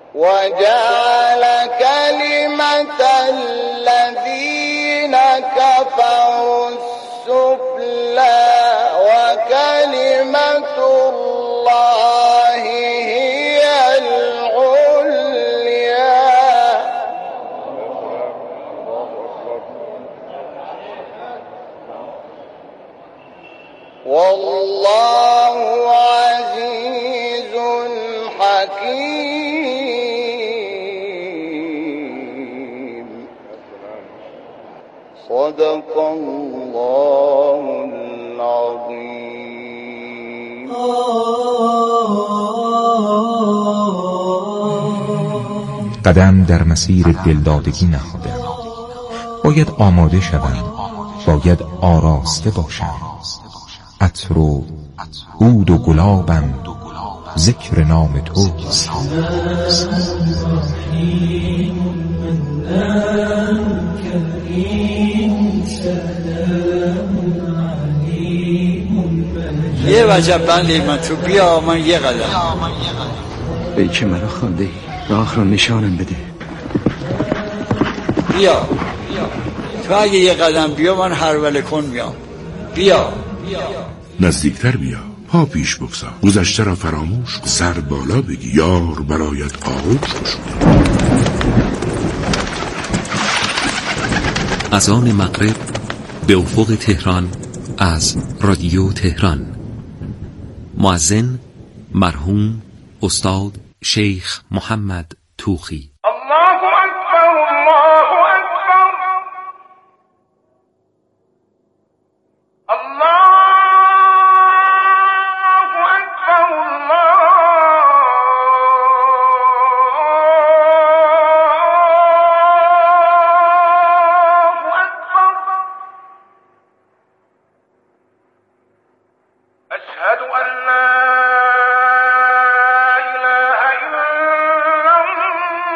وجعل كلمة الذين كفروا السفلى وكلمة الله هي العليا والله عزيز حكيم. صدق الله العظيم. قدم در مسیر دلدادگی نهادم. باید آماده شوم، باید آراسته باشم. عطر و عود و گلابم ذکر نام توست. یه وجب بندی من تو بیا من یه قدم. ای که مرا خانده ای راه را نشانم بده. بیا تو اگه یه قدم بیا من هرول کن میام. بیا نزدیکتر بیا، پا پیش بگذار، گذشته را فراموش کن، سر بالا بگی یار برایت آغوش گشوده. اذان مغرب به افق تهران از رادیو تهران. مؤذن مرحوم استاد شیخ محمد توخی. الله اکبر الله اکبر الله اکبر الله اکبر. اشهد ان لا اله الا الله.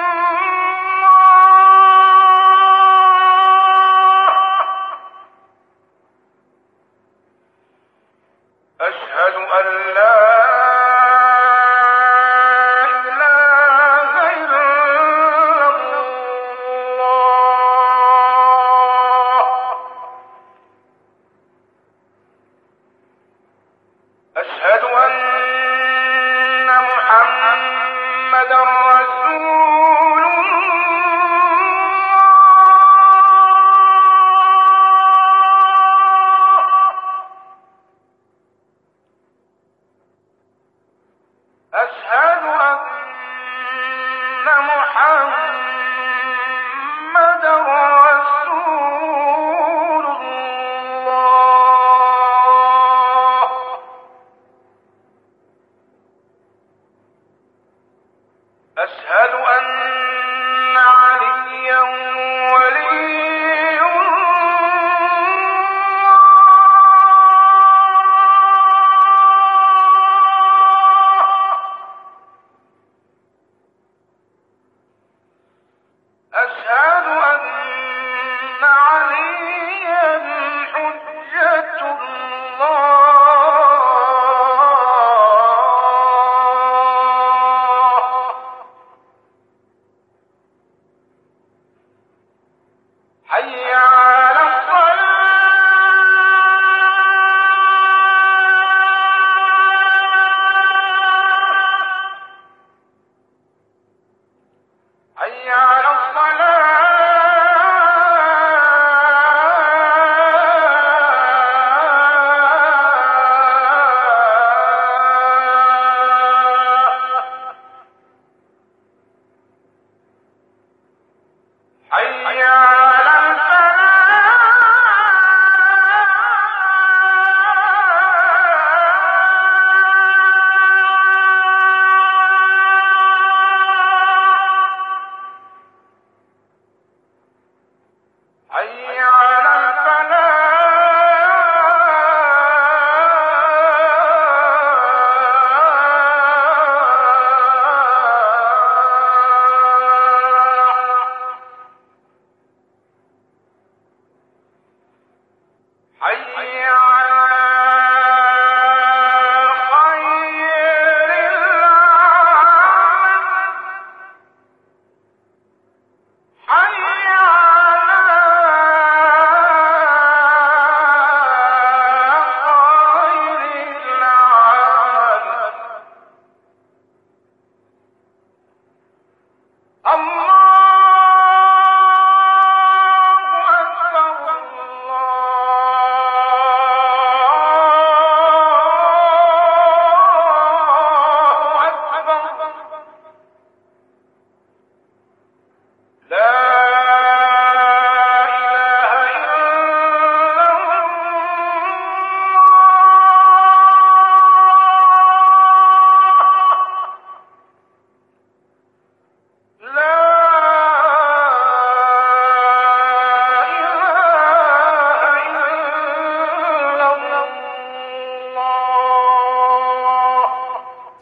أشهد أن لا إله إلا الله. أشهد أن محمدا رسول الله.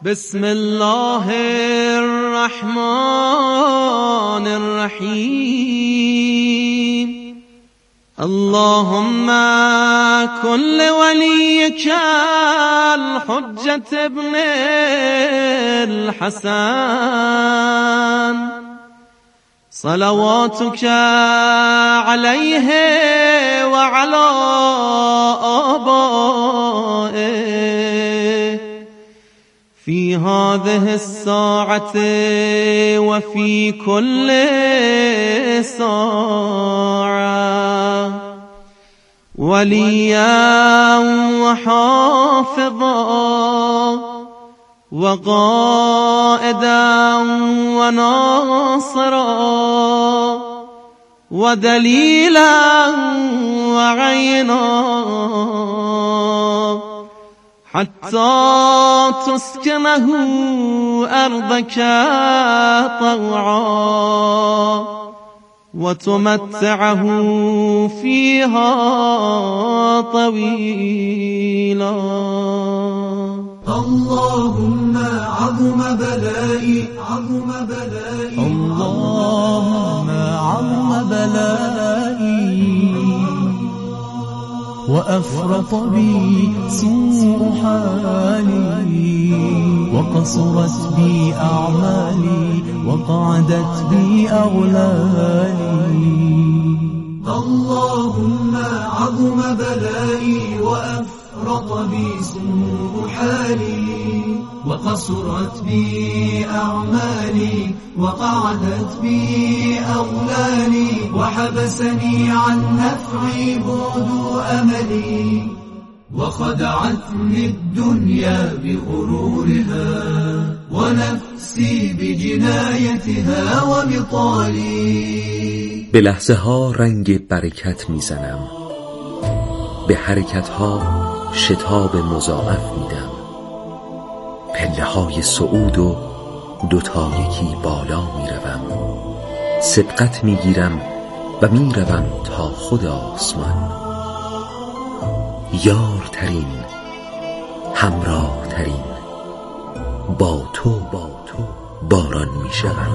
بسم الله الرحمن الرحیم. اللهم كن وليك الحجة ابن الحسن صلواتك عليه وعلى آبائه في هذه الساعة وفي كل ساعة وليا وحافظا وقائدا وناصرا ودليلا وعينا حتى تسكنه أرضك طوعا وتمتعه فيها طويلا. اللهم عظم بلائي اللهم عظم بلائي وأفرط بي سوء حالي وقصرت بي أعمالي وقعدت بي أغلالي. اللهم عظم بلائي وأفرط بي سوء حالي وقصرت بي أعمالي وقعدت بي أغلالي وحبسني عن نفعي بعد أملي وخدعتني الدنيا بغرورها ونفسي بجنايتها وبطالي. به لحظه ها رنگ برکت میزنم، به حرکت ها شتاب مضاعف میدم، پله های صعود و دوتا یکی بالا میروم، سبقت میگیرم و میروم تا خود آسمان. یارترین، همراهترین، با تو باران میشوم.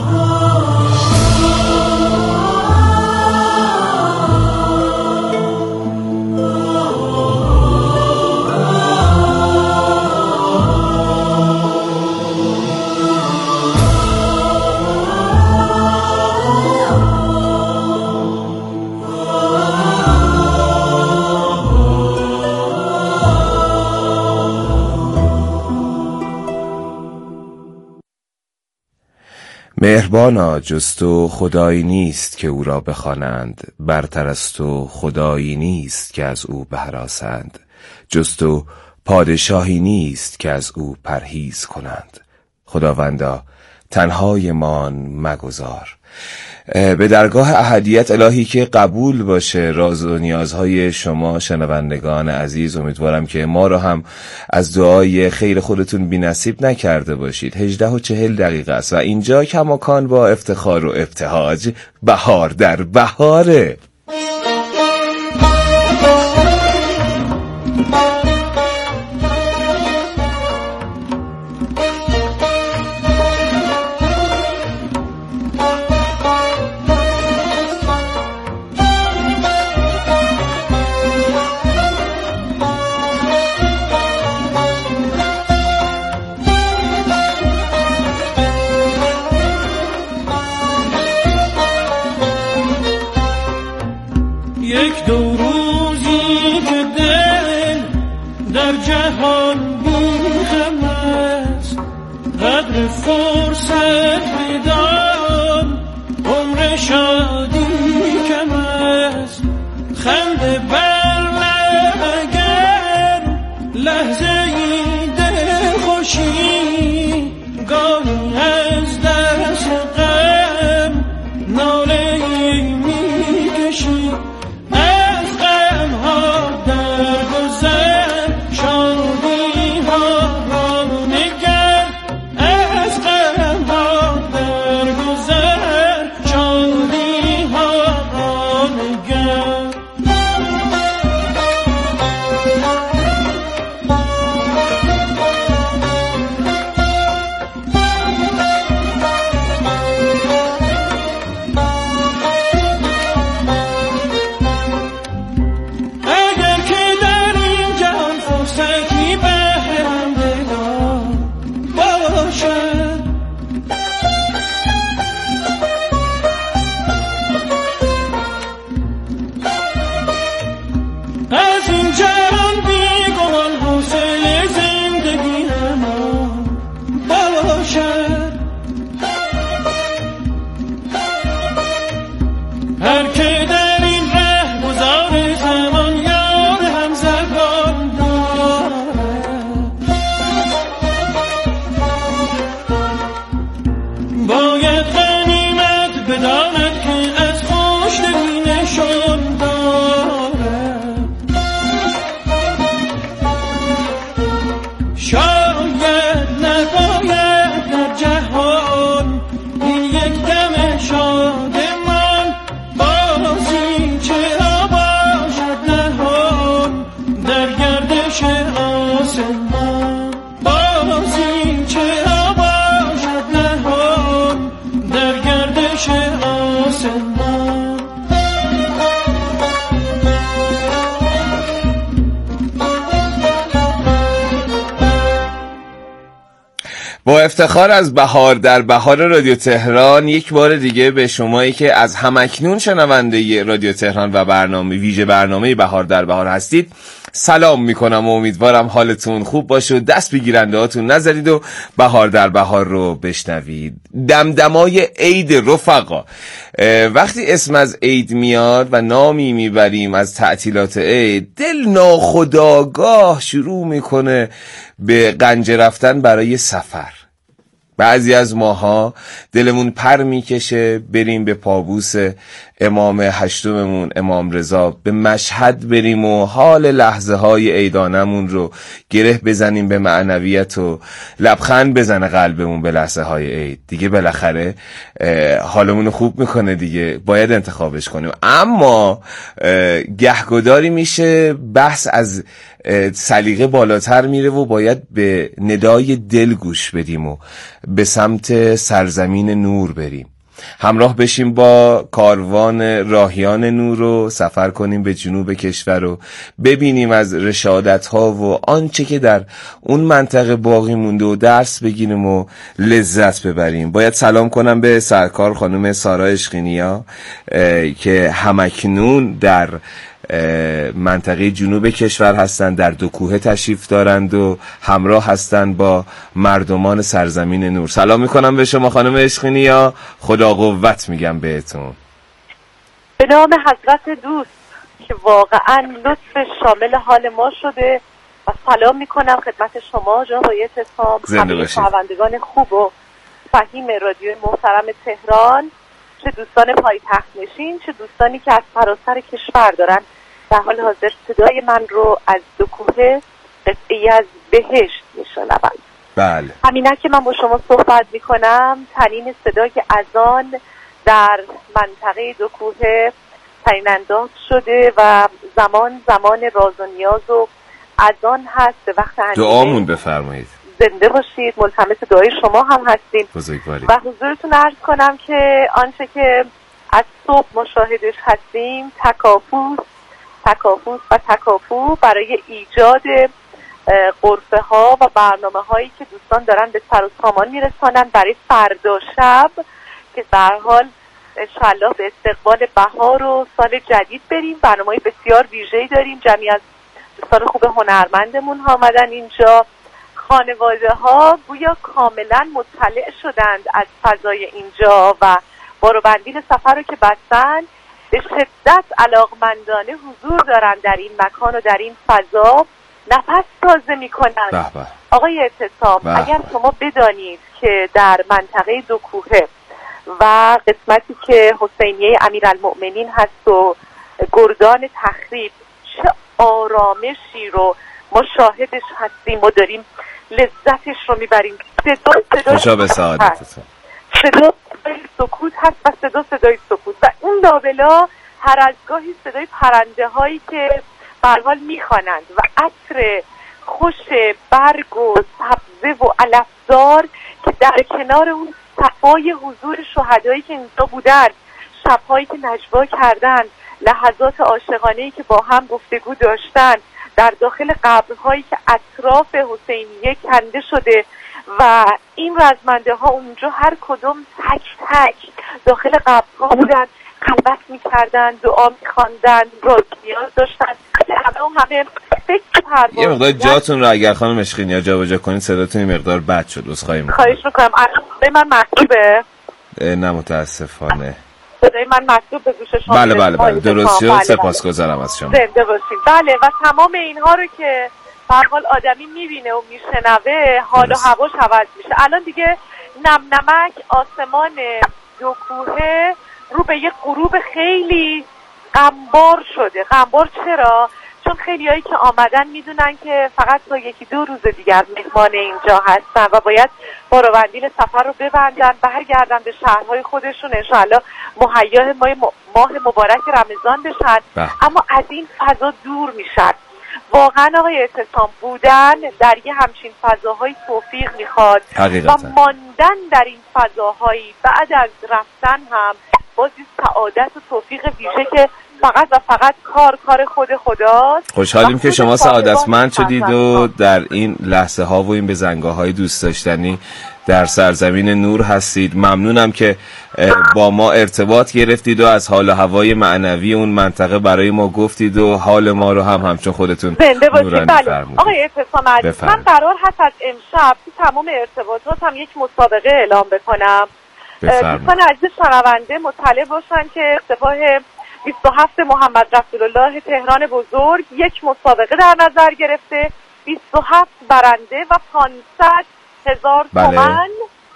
مهربانا جز تو خدایی نیست که او را بخوانند، برتر از تو خدایی نیست که از او بهراسند، جز تو پادشاهی نیست که از او پرهیز کنند. خداوندا تنهایمان مگذار. به درگاه احدیت الهی که قبول باشه راز و نیازهای شما شنوندگان عزیز. امیدوارم که ما رو هم از دعای خیر خودتون بی نصیب نکرده باشید. 18:40 است و اینجا کماکان با افتخار و ابتهاج بهار در بهاره. یک دو روزی که دل در جهان بی‌غم است، قدر فرصت بدان عمر شادی کم است. خنده بر لب اگر لحظه ای دل خوشی، گاهی از دست غم ناله ای میکشی. از این جهان بیگمان حوصله زندگی همان باشد. هر که در این ره گذار زمان یار همزبان دارد، باید غنیمت بداند که از خوشدلی نشان دارد. شاید نباید در جهان این یک دم شادمان بازی چرا باشد نهان در گردش آسمان، بازی چرا باشد نهان در گردش آسمان. با افتخار از بهار در بهار رادیو تهران یک بار دیگه به شمایی که از همکنون شنونده رادیو تهران و برنامه ویژه برنامه بهار در بهار هستید سلام میکنم و امیدوارم حالتون خوب باشه و دست به گیرنده هاتون نذارید و بهار در بهار رو بشنوید. دمدمای عید رفقا، وقتی اسم از عید میاد و نامی میبریم از تعطیلات عید، دل ناخودآگاه شروع میکنه به قنجه رفتن برای سفر. بعضی از ماها دلمون پر میکشه بریم به پابوس امام هشتممون امام رضا، به مشهد بریم و حال لحظه های عیدانمون رو گره بزنیم به معنویت و لبخند بزنه قلبمون به لحظه های عید. دیگه بالاخره حالمون رو خوب میکنه دیگه، باید انتخابش کنیم. اما گهگداری میشه بحث از سلیقه بالاتر میره و باید به ندای دل گوش بدیم و به سمت سرزمین نور بریم. همراه بشیم با کاروان راهیان نور و سفر کنیم به جنوب کشور و ببینیم از رشادت ها و آنچه که در اون منطقه باقی مونده و درس بگیریم و لذت ببریم. باید سلام کنم به سرکار خانم سارا عشقینیا که همکنون در منطقه جنوب کشور هستند، در دو کوه تشریف دارند و همراه هستند با مردمان سرزمین نور. سلام میکنم به شما خانم عشقینیا، خدا قوت میگم بهتون. به نام حضرت دوست که واقعا لطف شامل حال ما شده و سلام میکنم خدمت شما جناب آقای اعتصام، همه شنوندگان خوب و فهیم رادیو محترم تهران، چه دوستان پایتخت نشین چه دوستانی که از سراسر کشور دارن در حال حاضر صدای من رو از دو کوه قطعی از بهشت میشنون. بله. همینه که من با شما صحبت میکنم تنین صدای اذان در منطقه دو کوه تنین انداز شده و زمان راز و نیاز و اذان هست. به وقت دعامون بفرمایید. زنده باشید، ملتمس دعای شما هم هستیم بزرگواری. و حضورتون عرض کنم که آنچه که از صبح مشاهدش هستیم تکاپو برای ایجاد غرفه ها و برنامه هایی که دوستان دارن به سر و سامان میرسانن برای فردا شب که در حال انشاءالله به استقبال بهار و سال جدید بریم. برنامه‌های بسیار ویژه‌ای داریم، جمعی از دوستان خوب هنرمندمون ها آمدن اینجا. خانواده ها گویا کاملا مطلع شدند از فضای اینجا و باروبندین سفر رو که بستن به شدت علاقمندانه حضور دارن در این مکان و در این فضا، نفس تازه میکنن. آقای اعتصام، اگر شما بدانید که در منطقه دو کوه و قسمتی که حسینیه امیرالمؤمنین هست و گردان تخریب چه آرامشی رو ما شاهدش هستیم و داریم لذتش رو میبریم. صدا سکوت هست و صدای سکوت و اون لابلا هر از گاهی صدای پرنده هایی که به هر حال میخوانند و عطر خوش برگ و سبزه و علفزار که در کنار اون صفای حضور شهدایی که اینجا بودن، شبهایی که نجوا کردن، لحظات عاشقانه‌ای که با هم گفتگو داشتن در داخل قبرهایی که اطراف حسینیه کنده شده و این رزمنده ها اونجا هر کدوم تک تک داخل قبرها بودن، خلوت میکردن، دعا میخواندن، راز نیاز داشتن همه فکر پرواز. یه مقدار جاتون رو اگر خانم مشکینیا جابجا کنید صداتون این مقدار بد شد. عذرخواهی می‌کنم. خواهش می‌کنم. الان من مطلوبه؟ نه متاسفانه. صدای من مطلوب به گوش شما. بله درست شد. سپاسگزارم از شما. زنده باشین. بله و تمام اینها رو که به هر حال آدمی می‌بینه و میشنوه حال و هواش عوض میشه. الان دیگه نمک آسمان دو کوهه رو به یه غروب خیلی غمبار شده. غمبار چرا؟ چون خیلیایی که آمدن میدونن که فقط تا یکی دو روز دیگر مهمان اینجا هستن و باید باروندیل سفر رو ببندن، برگردن به شهرهای خودشون، انشاءالله مهیا ماه مبارک رمضان بشن. اما از این فضا دور میشن. واقعا آقای اعتصام بودن در یه همچین فضاهای توفیق میخواد و ماندن در این فضاهایی بعد از رفتن هم بازی سعادت و توفیق ویژه که فقط و فقط کار خود خداست. خوشحالیم که شما سعادتمند شدید و در این لحظه ها و این بزنگاه های دوست داشتنی در سرزمین نور هستید. ممنونم که با ما ارتباط گرفتید و از حال و هوای معنوی اون منطقه برای ما گفتید و حال ما رو هم همچون خودتون نورانی فرمودید. آقای اعتصام عزیز، من قرار هست از امشب تو تمام ارتباطاتم یک مسابقه اعلام بکنم. دوستان عزیز شنونده مطلع باشن که افتتاح 27 محمد رسول الله تهران بزرگ یک مسابقه در نظر گرفته. 27 برنده و 500,000 تومان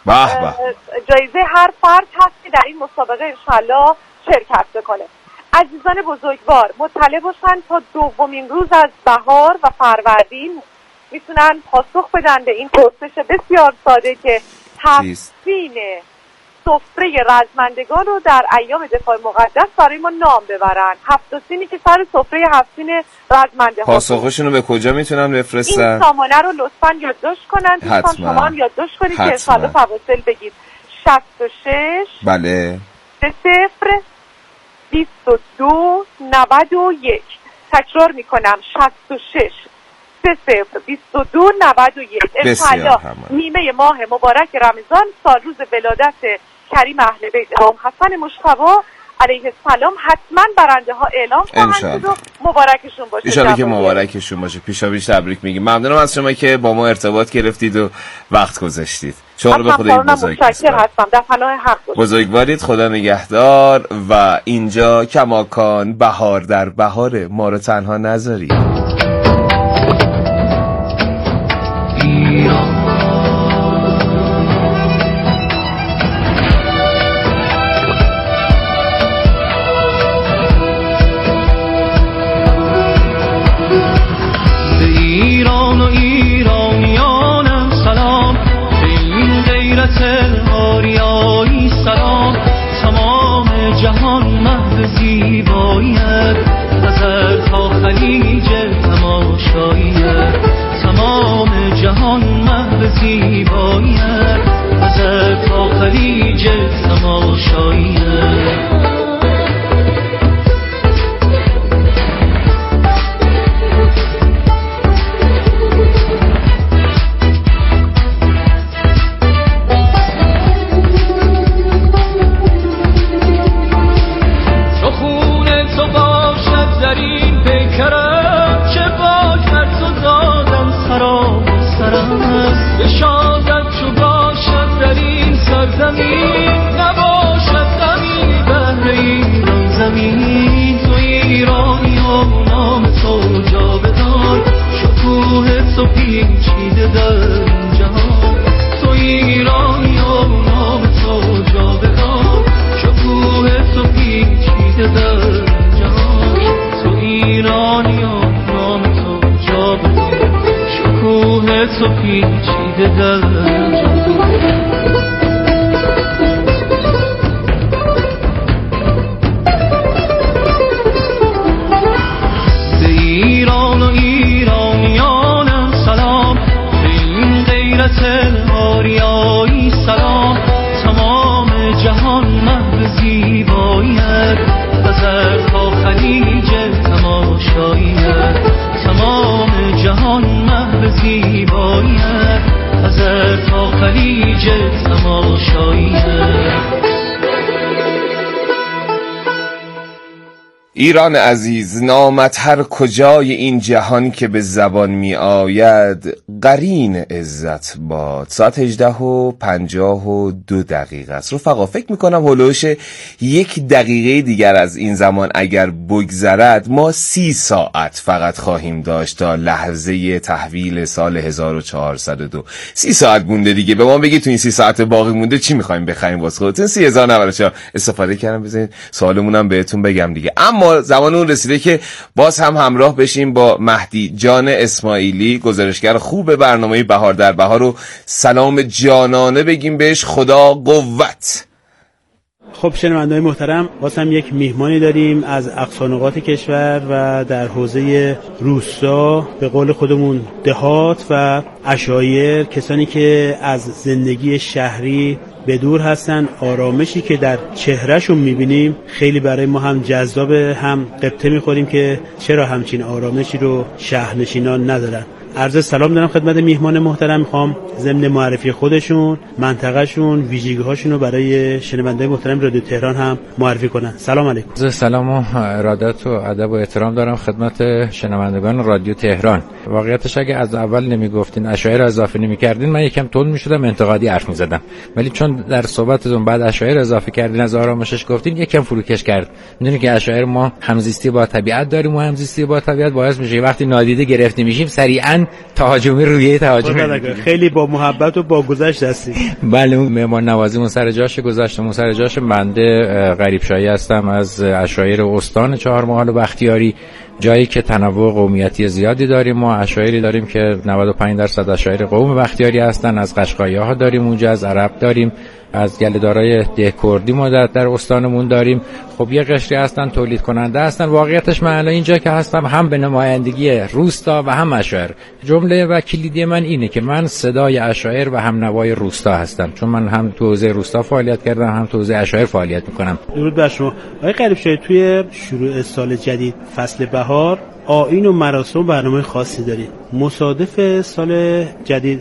جایزه هر فرد هست که در این مسابقه انشالله شرکت بکنه. عزیزان بزرگوار مطلع باشن تا دومین روز از بهار و فروردین میتونن پاسخ بدن به این پرسش بسیار ساده که تفسین سفره رزمندگان رو در ایام دفاع مقدس برای ما نام ببرن. 7 سینی که سر سفره 7 سین رزمنده ها. پاسخشون رو به کجا میتونن بفرستن؟ این سامانه رو لطفاً یادداشت کنن. دوستان شما هم یادداشت کنید که انشالله فواصل بگید. 66 بله 0 22 91. تکرار میکنم 66 0 22 91. انشالله نیمه ماه مبارک رمضان سال روز ولادت کریم اهل بیت امام حسن مجتبی علیه السلام حتما برنده ها اعلام خواهند و مبارکشون باشه. انشالله که مبارکشون باشه. پیشاپیش تبریک میگیم. ممنونم از شما که با ما ارتباط گرفتید و وقت گذاشتید. شما رو به خدای بزرگ هستم. در پناه حق باشید. بزرگوارید. خدا نگهدار. و اینجا کماکان بهار در بهاره، ما رو تنها نذارید. زیبایی‌ات از تا خلیج ایران عزیز، نامت هر کجای این جهان که به زبان می آید قرین عزت باد. ساعت 18:52 است. رفقا فکر می کنم هلوش 1 دقیقه دیگر از این زمان اگر بگذرد ما 30 ساعت فقط خواهیم داشت تا لحظه تحویل سال 1402. 30 ساعت مونده دیگه. به ما بگید تو این 30 ساعت باقی مونده چی میخوایم بخریم واسه خودتون؟ 30,094 استفاده کردم. بزنید سوالمونم بهتون بگم دیگه. اما زمان اون رسیده که باز هم همراه بشیم با مهدی جان اسماعیلی، گزارشگر خوب برنامه بهار در بهار، و سلام جانانه بگیم بهش. خدا قوت. خب شنونده‌های محترم، باز هم یک میهمانی داریم از اقصا نقاط کشور و در حوزه روستا، به قول خودمون دهات و عشایر، کسانی که از زندگی شهری به دور هستن. آرامشی که در چهرهشون میبینیم خیلی برای ما هم جذابه، هم قبطه میخوریم که چرا همچین آرامشی رو شهرنشینان ندارن. عرض سلام دارم خدمت میهمان محترم. میخوام ضمن معرفی خودشون، منطقهشون، ویژگی‌هاشون رو برای شنونده‌های محترم رادیو تهران هم معرفی کنن. سلام علیکم. سلام و ارادت و ادب و احترام دارم خدمت شنوندگان رادیو تهران. واقعیتش اگه از اول نمیگفتین، اشاعره اضافه نمی‌کردین، من یکم تند می‌شدم، انتقادی حرف می‌زدم. ولی چون در صحبتتون بعد اشاعره اضافه کردین، از آرامشش گفتین، یکم فروکش کرد. می‌دونید که اشاعره ما همزیستی با طبیعت داریم و همزیستی با طبیعت باعث میشه وقتی نادیده گرفته میشیم سریعاً تهاجمی رویه تهاجمی. خیلی با محبت و با گذشت هستی. بله، اون مهمان نوازیمون سر جاش، گذشتمون سر جاش. بنده غریب شاهی هستم از اشایر استان چهارمحال و بختیاری، جایی که تنوع قومیتی زیادی داریم. ما اشایری داریم که 95% اشایر قوم بختیاری هستن. از قشقایی‌ها داریم اونجا، از عرب داریم، از گله‌دارای ده کردی ما در استانمون داریم. خب یه قشری هستن تولید کننده هستن. واقعیتش من الان اینجا که هستم هم به نمایندگی روستا و هم اشایر. جمله و کلیدی من اینه که من صدای اشایر و هم نوای روستا هستم، چون من هم تو حوزه روستا فعالیت کردم، هم تو حوزه اشایر فعالیت میکنم. درود بر شما. آقای غریب شاهی، توی شروع سال جدید فصل بهار آیین و مراسم برنامه خاصی دارید. مصادف سال جدید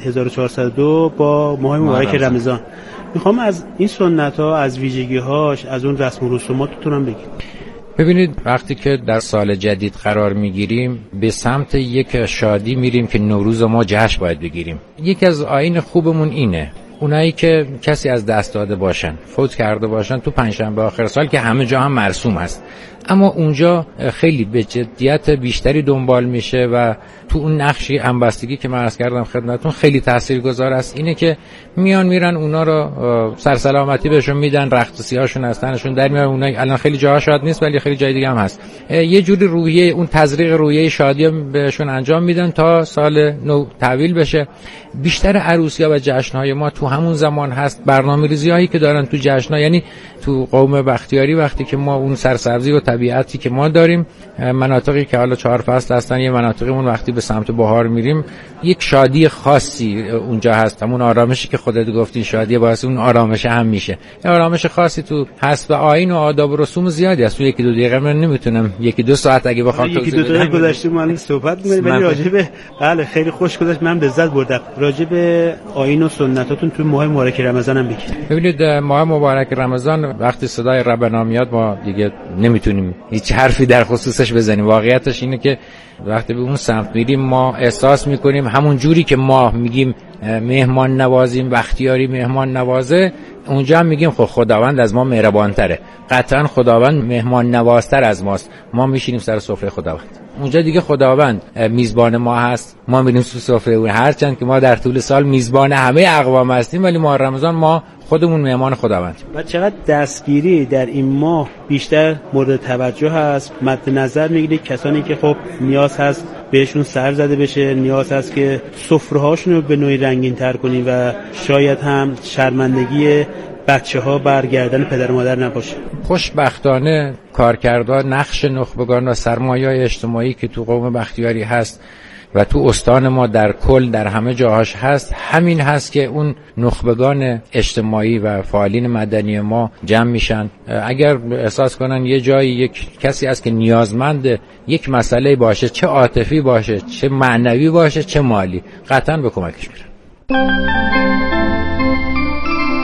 1402 با ماه مبارک رمضان. میخوام از این سنت‌ها، از ویژگی‌هاش، از اون رسم و رسوماتتون هم بگید. ببینید، وقتی که در سال جدید قرار میگیریم به سمت یک شادی میریم که نوروز ما جشن باید بگیریم. یکی از آیین خوبمون اینه اونایی که کسی از دست داده باشن، فوت کرده باشن، تو پنجشنبه آخر سال که همه جا هم مرسوم هست، اما اونجا خیلی به جدیت بیشتری دنبال میشه و تو اون نقشی همبستگی که من عرض کردم خدمتتون خیلی تاثیرگذار است. اینه که میرن اونا رو سرسلامتی بهشون میدن، رخت سیاهشون از تنشون در میارن. اونایی الان خیلی جاها شاید نیست ولی خیلی جای دیگه هم هست، یه جوری روحیه اون تزریق روحیه شادی بهشون انجام میدن تا سال نو تحویل بشه. بیشتر عروسی‌ها و جشن‌های ما تو همون زمان هست. برنامه‌ریزی‌هایی که دارن تو جشن‌ها، یعنی تو قوم بختیاری وقتی که ما اون سرسبزی و طبیعتی که ما داریم، مناطقی که حالا 4 فصل هستن، یه مناطقمون وقتی به سمت بهار میریم یک شادی خاصی اونجا هست. همون آرامشی که خودت گفتی شادی باعث اون آرامش هم میشه. یه آرامش خاصی تو هست و آیین و آداب و رسوم زیادی هست. تو 1-2 دقیقه من نمیتونم 1-2 ساعت اگه بخوام 1-2 دقیقه گذشته ما الان صحبت می‌کنیم، ولی راجع به بله خیلی خوش گذشت، من لذت بردم. راجع به آیین و سنتاتون تو ماه مبارک رمضان هم بگید. ببینید، ماه مبارک رمضان وقتی صدای ربنا میاد ما دیگه نمیتونیم هیچ حرفی در خصوصش بزنیم. واقعیتش اینه که وقتی به اون سمت میریم ما احساس میکنیم همون جوری که ما میگیم مهمان نوازیم، بختیاری مهمان نوازه، اونجا هم میگیم خداوند از ما مهربانتره. قطعا خداوند مهمان نوازتر از ماست. ما میشینیم سر سفره خداوند، اونجا دیگه خداوند میزبان ما هست، ما میریم تو سفره اون. هرچند که ما در طول سال میزبان همه اقوام هستیم ولی ماه رمضان ما خودمون مهمان خداوند. و چقدر دستگیری در این ماه بیشتر مورد توجه هست، مد نظر میگیرید کسانی که خب نیاز هست بهشون سر زده بشه، نیاز هست که سفره‌هاشون رو به نوعی رنگین تر کنیم و شاید هم شرمندگی بچه‌ها برگردن پدر و مادر نباشه. خوشبختانه کارکردها نقش نخبگان و سرمایه‌های اجتماعی که تو قوم بختیاری هست و تو استان ما در کل در همه جاهاش هست، همین هست که اون نخبگان اجتماعی و فعالین مدنی ما جمع میشن. اگر احساس کنن یه جایی یک کسی هست که نیازمند یک مسئله باشه، چه عاطفی باشه، چه معنوی باشه، چه مالی، قطعا به کمکش میرن.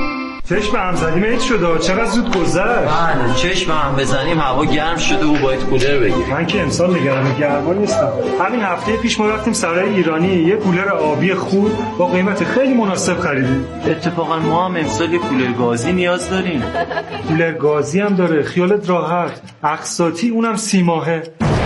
چشم هم زدیم عید شده، چقدر زود گذشت. بله چشم هم بزنیم هوا گرم شده و باید کولر بگیریم. من که امسال نگران گرما نیستم. همین هفته پیش ما رفتیم سرای ایرانی یه کولر آبی خوب با قیمت خیلی مناسب خریدیم. اتفاقا ما هم امسال یه کولر گازی نیاز داریم. کولر گازی هم داره، خیالت راحت، اقساطی، اونم 30 ماهه.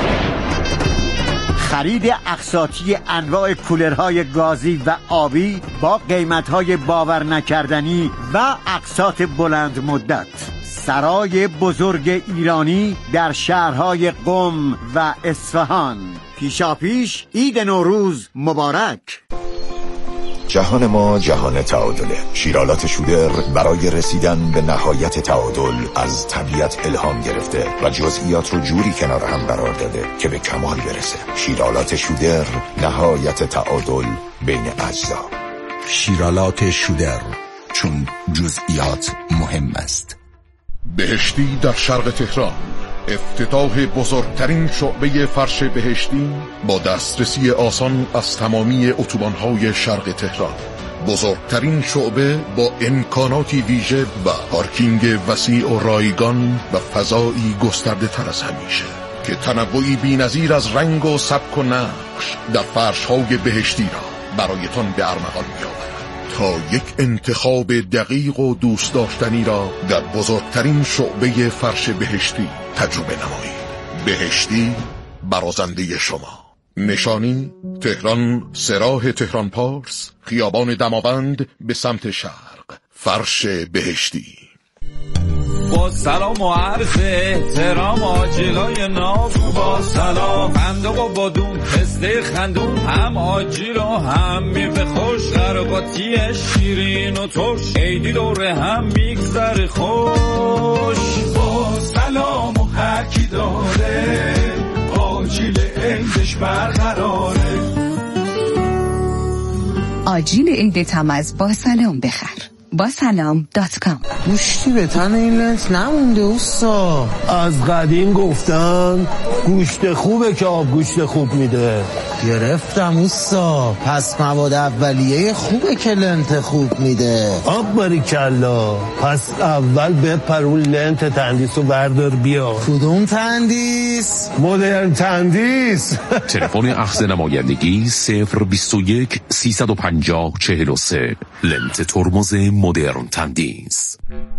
خرید اقساطی انواع کولرهای گازی و آبی با قیمتهای باور نکردنی و اقساط بلند مدت. سرای بزرگ ایرانی در شهرهای قم و اصفهان. پیشاپیش عید نوروز مبارک. جهان ما جهان تعادله. شیرالات شودر برای رسیدن به نهایت تعادل از طبیعت الهام گرفته و جزئیات رو جوری کنار هم قرار داده که به کمال برسه. شیرالات شودر، نهایت تعادل بین اجزا. شیرالات شودر، چون جزئیات مهم است. بهشتی در شرق تهران، افتتاح بزرگترین شعبه فرش بهشتی با دسترسی آسان از تمامی اتوبان‌های شرق تهران. بزرگترین شعبه با امکاناتی ویژه و پارکینگ وسیع و رایگان و فضایی گسترده تر از همیشه که تنوعی بی‌نظیر از رنگ و سبک و نقش در فرش‌های بهشتی را برایتان به ارمغان می‌آورد تا یک انتخاب دقیق و دوست داشتنی را در بزرگترین شعبه فرش بهشتی تجربه نمایید. بهشتی، برازنده شما. نشانی تهران، سراح تهران پارس، خیابان دماوند به سمت شرق. فرش بهشتی. با سلام و عرض احترام آجیلای ناف، با سلام فندق و بادون پسته خندون، هم آجیل و هم میوه خوش، قرقاتی شیرین و ترش، عیدی دوره هم میگذره خوش. با سلام و هر کی داره آجیل عیدش برقراره. آجیل عیدت هم از با سلام بخر. با سلام.com. گوشتی به تن این لنت نمونده اوستا. از قدیم گفتن گوشت خوبه که آب گوشت خوب میده. گرفتم اوستا. پس مواد اولیه خوبه که لنت خوب میده. آب باریکلا. پس اول بپر اون لنت تندیس رو بردار بیا. کدوم تندیس؟ مدرن تندیس. تلفن اخذ نمایندگی 021 350 43. لنت ترمز مدرن تندیس.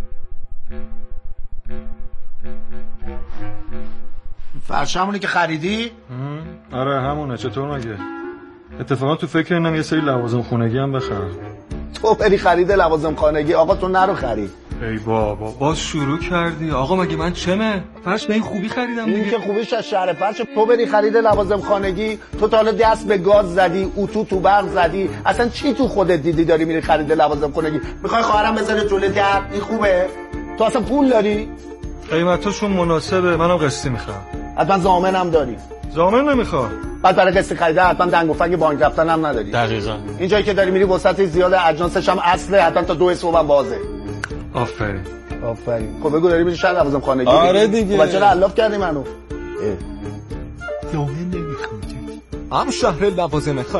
فرش همونه که خریدی؟ آره همونه. چطور مگه؟ اتفاقا تو فکر اینم یه سری لوازم خونگی هم بخرم. تو بری خرید لوازم خانگی، آقا تو نرو خرید. ای بابا باز شروع کردی. آقا مگه من چمه؟ فرش به این خوبی خریدم دیگه. این که خوبیش از شهر فرش. تو بری خرید لوازم خانگی، تو تا حالا دست به گاز زدی، اتو تو برق زدی، اصلا چی تو خودت دیدی داری میری خرید لوازم خانگی؟ میخوای خواهرم بذاره جلوی در؟ این خوبه؟ تو اصلا پول داری؟ قیمتاشون مناسبه، منم قسطی میخوام. حتما ضامنم داری؟ ضامن نمیخوام. بعد برای قسط خریده حتما دنگ و فنگ بانک رفتن هم نداری. دقیقاً. این جایی که داری میری وسعت زیاد، اجناسش هم اصله، حتما تا 2 صبح هم بازه. آفرین. خب بگو داری میری شهر لوازم خانگی؟ آره دیگه. خب چرا الاف کردی منو؟ ضامن نمیخوام. هم شهر لوازم